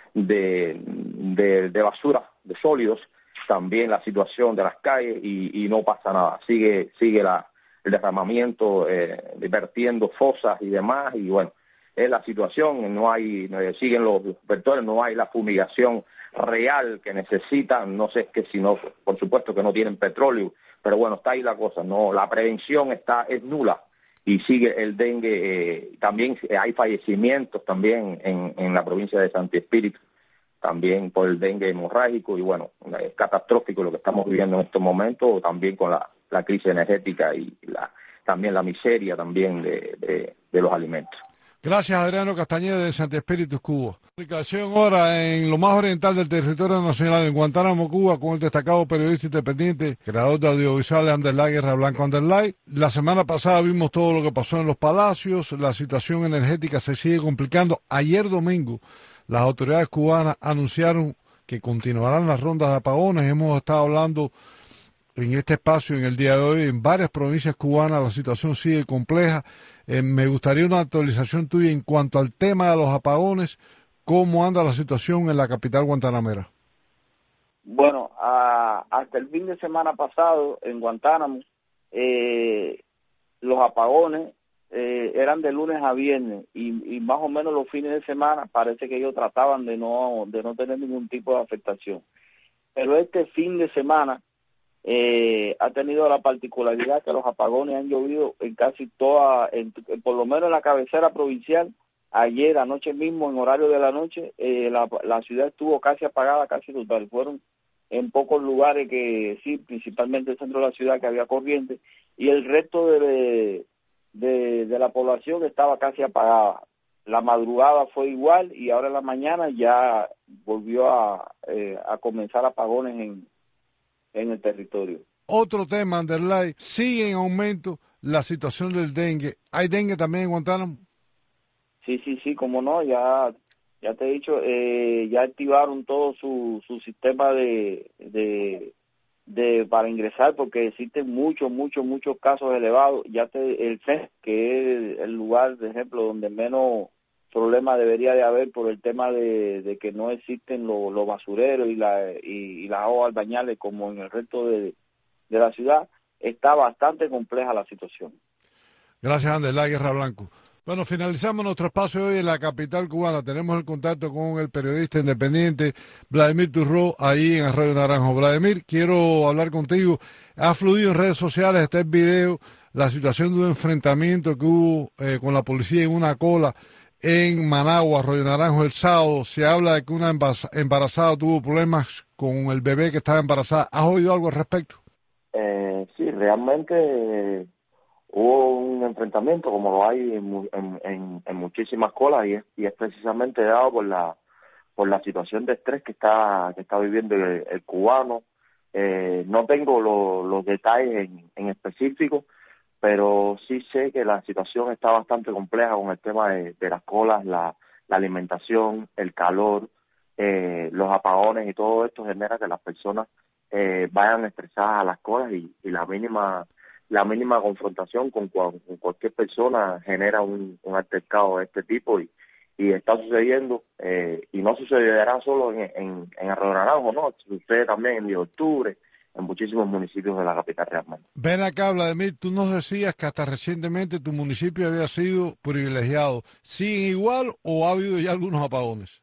de basura, de sólidos, también la situación de las calles y no pasa nada. Sigue el derramamiento, vertiendo fosas y demás, y bueno, es la situación, siguen los vectores, no hay la fumigación real que necesitan, no sé, es que si no, por supuesto que no tienen petróleo, pero bueno, está ahí la cosa, no, la prevención es nula y sigue el dengue, también hay fallecimientos también en la provincia de Santo Espíritu, también por el dengue hemorrágico y bueno, es catastrófico lo que estamos viviendo en estos momentos, también con la crisis energética y también la miseria también de los alimentos. Gracias, Adriano Castañeda de Santi Espíritus, Cuba. Comunicación ahora en lo más oriental del territorio nacional, en Guantánamo, Cuba, con el destacado periodista independiente, creador de audiovisuales Anderlay Guerra Blanco Anderlay. La semana pasada vimos todo lo que pasó en los palacios, la situación energética se sigue complicando. Ayer domingo, las autoridades cubanas anunciaron que continuarán las rondas de apagones. Hemos estado hablando en este espacio en el día de hoy, en varias provincias cubanas la situación sigue compleja. Me gustaría una actualización tuya en cuanto al tema de los apagones. ¿Cómo anda la situación en la capital guantanamera? Bueno, hasta el fin de semana pasado en Guantánamo, los apagones eran de lunes a viernes y más o menos los fines de semana parece que ellos trataban de no tener ningún tipo de afectación. Pero este fin de semana ha tenido la particularidad que los apagones han llovido en casi toda, por lo menos en la cabecera provincial. Ayer, anoche mismo, en horario de la noche, la ciudad estuvo casi apagada, casi total. Fueron en pocos lugares que sí, principalmente el centro de la ciudad, que había corriente, y el resto de la población estaba casi apagada. La madrugada fue igual y ahora en la mañana ya volvió a comenzar apagones en el territorio. Otro tema, Anderlay, sigue en aumento la situación del dengue. ¿Hay dengue también en Guantánamo? Sí, como no, ya te he dicho, ya activaron todo su sistema para ingresar, porque existen muchos casos elevados. El CES, que es el lugar, de ejemplo, donde menos problema debería de haber por el tema de que no existen los basureros y las aguas albañales como en el resto de la ciudad, está bastante compleja la situación. Gracias, Anderlay Guerra Blanco. Bueno, finalizamos nuestro espacio hoy en la capital cubana. Tenemos el contacto con el periodista independiente Vladimir Turró, ahí en Arroyo Naranjo. Vladimir, quiero hablar contigo. Ha fluido en redes sociales, está el video, la situación de un enfrentamiento que hubo con la policía en una cola en Managua, Arroyo Naranjo, el sábado. Se habla de que una embarazada tuvo problemas con el bebé que estaba embarazada. ¿Has oído algo al respecto? Sí, realmente hubo un enfrentamiento como lo hay en muchísimas colas y es precisamente dado por la situación de estrés que está viviendo el cubano. No tengo los detalles en específico, pero sí sé que la situación está bastante compleja con el tema de las colas, la alimentación, el calor, los apagones, y todo esto genera que las personas vayan estresadas a las colas y la mínima confrontación con cualquier persona genera un altercado de este tipo y está sucediendo, y no sucederá solo en Arroyo Naranjo, no, sucede también en 10 de octubre, en muchísimos municipios de la capital realmente. Ven acá, Vladimir, tú nos decías que hasta recientemente tu municipio había sido privilegiado. ¿Siguen igual o ha habido ya algunos apagones?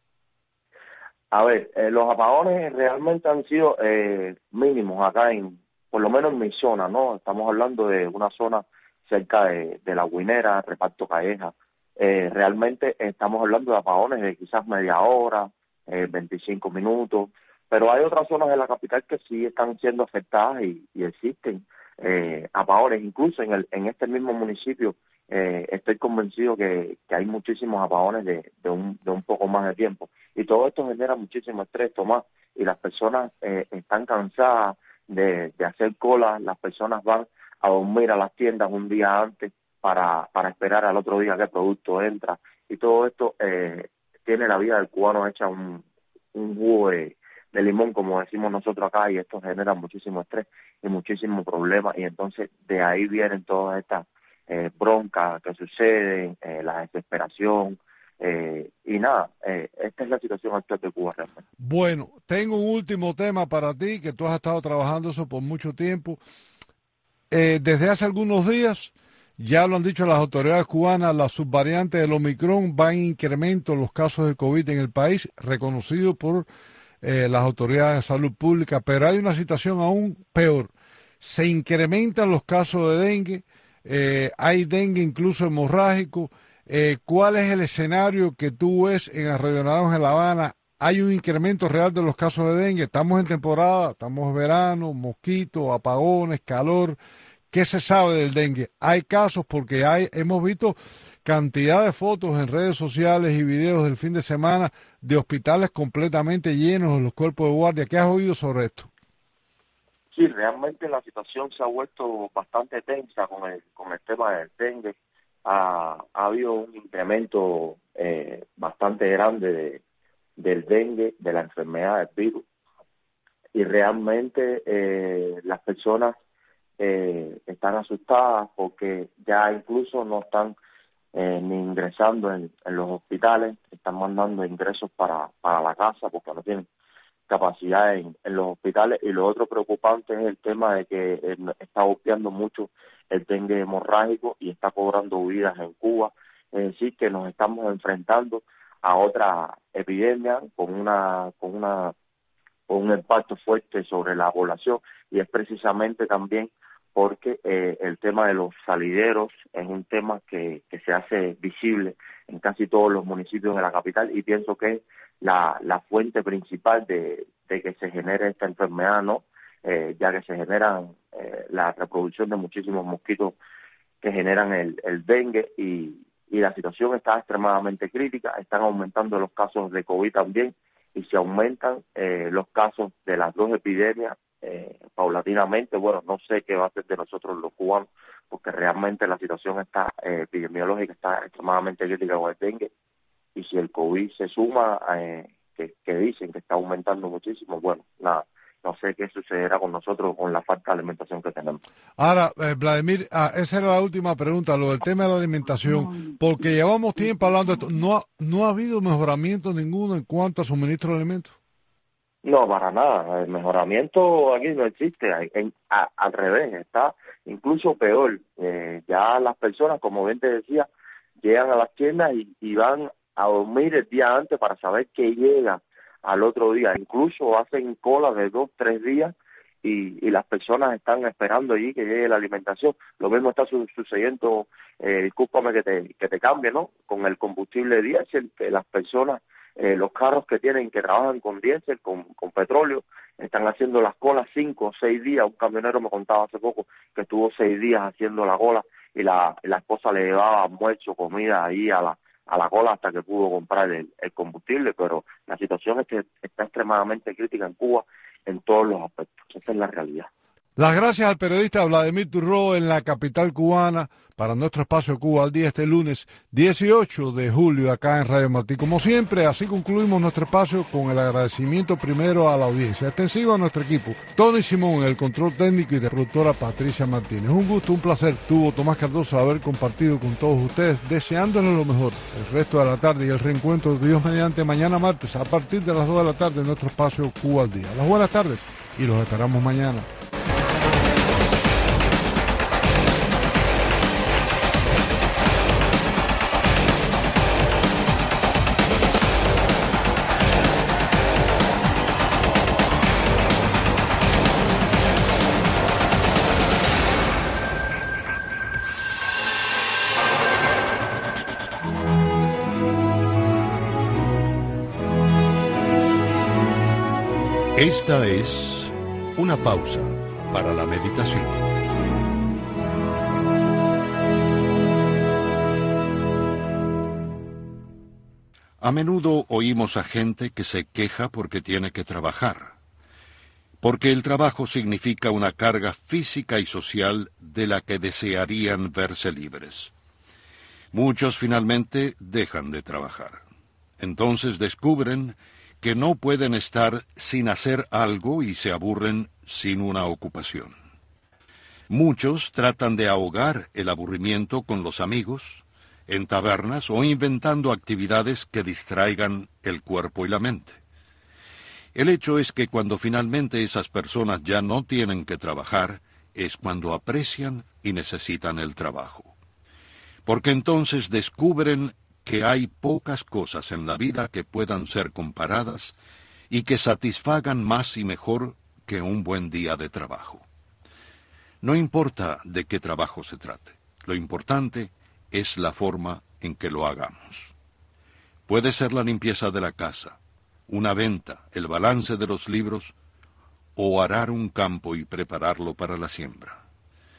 A ver, los apagones realmente han sido mínimos acá por lo menos en mi zona, ¿no? Estamos hablando de una zona cerca de La Guinera, Reparto Calleja. Realmente estamos hablando de apagones de quizás media hora, 25 minutos, pero hay otras zonas de la capital que sí están siendo afectadas y existen apagones. Incluso en este mismo municipio estoy convencido que hay muchísimos apagones de un poco más de tiempo. Y todo esto genera muchísimo estrés, Tomás, y las personas están cansadas de hacer colas. Las personas van a dormir a las tiendas un día antes para esperar al otro día que el producto entra, y todo esto tiene la vida del cubano hecha un jugo de limón, como decimos nosotros acá, y esto genera muchísimo estrés y muchísimo problema, y entonces de ahí vienen todas estas broncas que suceden, la desesperación, y nada, esta es la situación actual de Cuba realmente. Bueno, tengo un último tema para ti, que tú has estado trabajando eso por mucho tiempo. Desde hace algunos días, ya lo han dicho las autoridades cubanas, la subvariante del Omicron va en incremento los casos de COVID en el país, reconocido por las autoridades de salud pública, pero hay una situación aún peor. Se incrementan los casos de dengue, hay dengue incluso hemorrágico. ¿Cuál es el escenario que tú ves en Arroyo Naranjo, en La Habana? ¿Hay un incremento real de los casos de dengue? Estamos en temporada, estamos en verano, mosquitos, apagones, calor. ¿Qué se sabe del dengue? Hay casos porque hemos visto cantidad de fotos en redes sociales y videos del fin de semana de hospitales completamente llenos de los cuerpos de guardia. ¿Qué has oído sobre esto? Sí, realmente la situación se ha vuelto bastante tensa con el tema del dengue. Ha habido un incremento bastante grande del dengue, de la enfermedad del virus, y realmente las personas están asustadas porque ya incluso no están ni ingresando en los hospitales, están mandando ingresos para la casa porque no tienen capacidad en los hospitales. Y lo otro preocupante es el tema de que está golpeando mucho el dengue hemorrágico y está cobrando vidas en Cuba. Es decir, que nos estamos enfrentando a otra epidemia con un impacto fuerte sobre la población, y es precisamente también porque el tema de los salideros es un tema que se hace visible en casi todos los municipios de la capital, y pienso que es la fuente principal de que se genere esta enfermedad, ¿no? Ya que se generan la reproducción de muchísimos mosquitos que generan el dengue, y la situación está extremadamente crítica. Están aumentando los casos de COVID también, y se aumentan los casos de las dos epidemias paulatinamente. Bueno, no sé qué va a hacer de nosotros los cubanos, porque realmente la situación epidemiológica está extremadamente crítica con el dengue, y si el COVID se suma, que dicen que está aumentando muchísimo, bueno, nada, no sé qué sucederá con nosotros con la falta de alimentación que tenemos. Ahora, Vladimir, esa era la última pregunta, lo del tema de la alimentación, porque llevamos tiempo hablando de esto. ¿No ha habido mejoramiento ninguno en cuanto a suministro de alimentos? No, para nada. El mejoramiento aquí no existe. Al revés, está incluso peor. Ya las personas, como bien te decía, llegan a las tiendas y van a dormir el día antes para saber que llega al otro día. Incluso hacen cola de 2-3 días y las personas están esperando allí que llegue la alimentación. Lo mismo está sucediendo, discúlpame que te cambie, ¿no? Con el combustible diésel, que las personas, los carros que trabajan con diésel, con petróleo, están haciendo las colas 5 o 6 días. Un camionero me contaba hace poco que estuvo 6 días haciendo la cola, y la esposa le llevaba almuerzo, comida ahí a la cola hasta que pudo comprar el combustible. Pero la situación es que está extremadamente crítica en Cuba en todos los aspectos. Esa es la realidad. Las gracias al periodista Vladimir Turró en la capital cubana para nuestro espacio Cuba al Día este lunes 18 de julio acá en Radio Martí. Como siempre, así concluimos nuestro espacio con el agradecimiento primero a la audiencia, extensivo a nuestro equipo, Tony Simón, el control técnico, y de productora Patricia Martínez. Un gusto, un placer tuvo Tomás Cardoso haber compartido con todos ustedes, deseándoles lo mejor el resto de la tarde y el reencuentro de Dios mediante mañana martes a partir de las 2 de la tarde en nuestro espacio Cuba al Día. Las buenas tardes y los esperamos mañana. Esta es una pausa para la meditación. A menudo oímos a gente que se queja porque tiene que trabajar, porque el trabajo significa una carga física y social de la que desearían verse libres. Muchos finalmente dejan de trabajar. Entonces descubren que no pueden estar sin hacer algo y se aburren sin una ocupación. Muchos tratan de ahogar el aburrimiento con los amigos, en tabernas o inventando actividades que distraigan el cuerpo y la mente. El hecho es que cuando finalmente esas personas ya no tienen que trabajar, es cuando aprecian y necesitan el trabajo. Porque entonces descubren que hay pocas cosas en la vida que puedan ser comparadas y que satisfagan más y mejor que un buen día de trabajo. No importa de qué trabajo se trate, lo importante es la forma en que lo hagamos. Puede ser la limpieza de la casa, una venta, el balance de los libros o arar un campo y prepararlo para la siembra.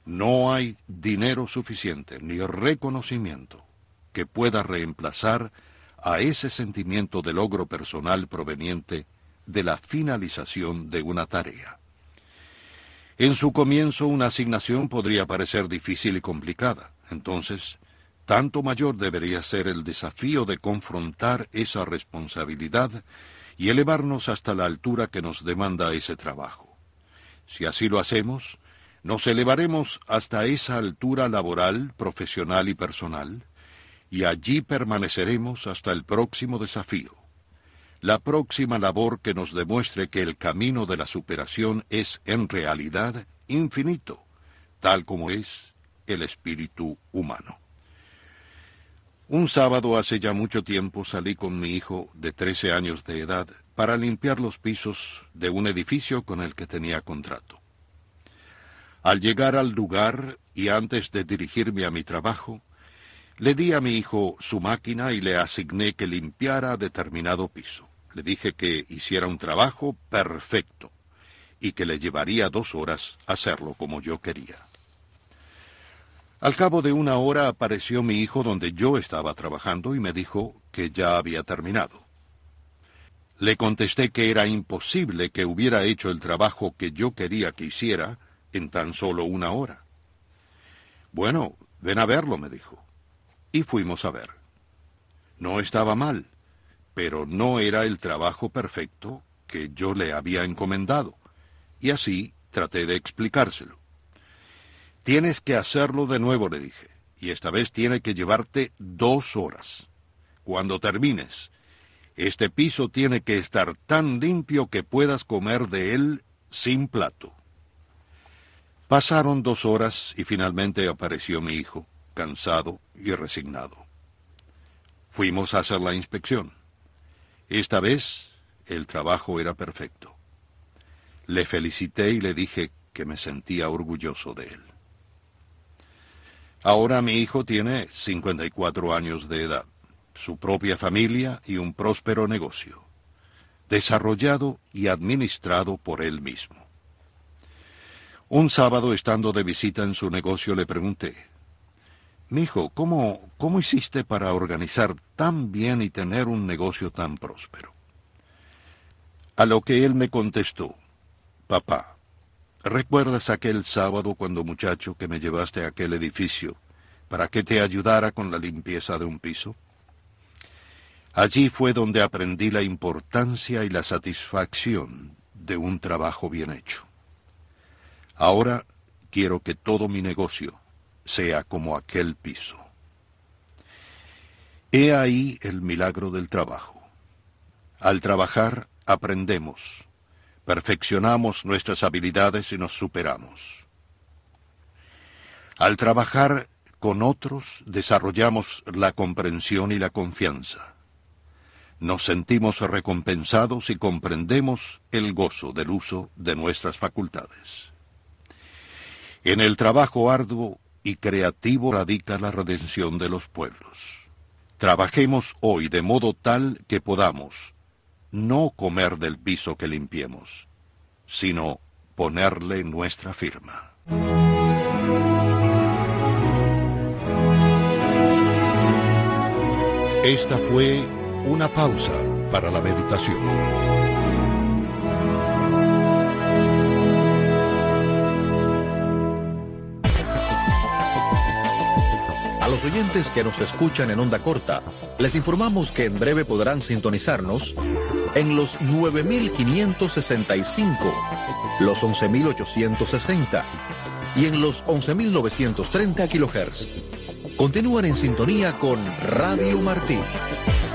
No hay dinero suficiente ni reconocimiento que pueda reemplazar a ese sentimiento de logro personal proveniente de la finalización de una tarea. En su comienzo, una asignación podría parecer difícil y complicada. Entonces, tanto mayor debería ser el desafío de confrontar esa responsabilidad y elevarnos hasta la altura que nos demanda ese trabajo. Si así lo hacemos, nos elevaremos hasta esa altura laboral, profesional y personal, y allí permaneceremos hasta el próximo desafío, la próxima labor que nos demuestre que el camino de la superación es en realidad infinito, tal como es el espíritu humano. Un sábado hace ya mucho tiempo salí con mi hijo de 13 años de edad para limpiar los pisos de un edificio con el que tenía contrato. Al llegar al lugar y antes de dirigirme a mi trabajo, le di a mi hijo su máquina y le asigné que limpiara determinado piso. Le dije que hiciera un trabajo perfecto y que le llevaría 2 horas hacerlo como yo quería. Al cabo de 1 hora apareció mi hijo donde yo estaba trabajando y me dijo que ya había terminado. Le contesté que era imposible que hubiera hecho el trabajo que yo quería que hiciera en tan solo 1 hora. Bueno, ven a verlo, me dijo. Y fuimos a ver. No estaba mal, pero no era el trabajo perfecto que yo le había encomendado. Y así traté de explicárselo. Tienes que hacerlo de nuevo, le dije, y esta vez tiene que llevarte 2 horas. Cuando termines, este piso tiene que estar tan limpio que puedas comer de él sin plato. Pasaron 2 horas y finalmente apareció mi hijo, cansado y resignado. Fuimos a hacer la inspección. Esta vez, el trabajo era perfecto. Le felicité y le dije que me sentía orgulloso de él. Ahora mi hijo tiene 54 años de edad, su propia familia y un próspero negocio, desarrollado y administrado por él mismo. Un sábado, estando de visita en su negocio, le pregunté: «Mijo, ¿cómo hiciste para organizar tan bien y tener un negocio tan próspero?». A lo que él me contestó: «Papá, ¿recuerdas aquel sábado cuando muchacho que me llevaste a aquel edificio para que te ayudara con la limpieza de un piso? Allí fue donde aprendí la importancia y la satisfacción de un trabajo bien hecho. Ahora quiero que todo mi negocio sea como aquel piso». He ahí el milagro del trabajo. Al trabajar aprendemos, perfeccionamos nuestras habilidades y nos superamos. Al trabajar con otros desarrollamos la comprensión y la confianza. Nos sentimos recompensados y comprendemos el gozo del uso de nuestras facultades. En el trabajo arduo y creativo radica la redención de los pueblos. Trabajemos hoy de modo tal que podamos no comer del piso que limpiemos, sino ponerle nuestra firma. Esta fue una pausa para la meditación. A los oyentes que nos escuchan en onda corta, les informamos que en breve podrán sintonizarnos en los 9.565, los 11.860 y en los 11.930 kHz. Continúan en sintonía con Radio Martí.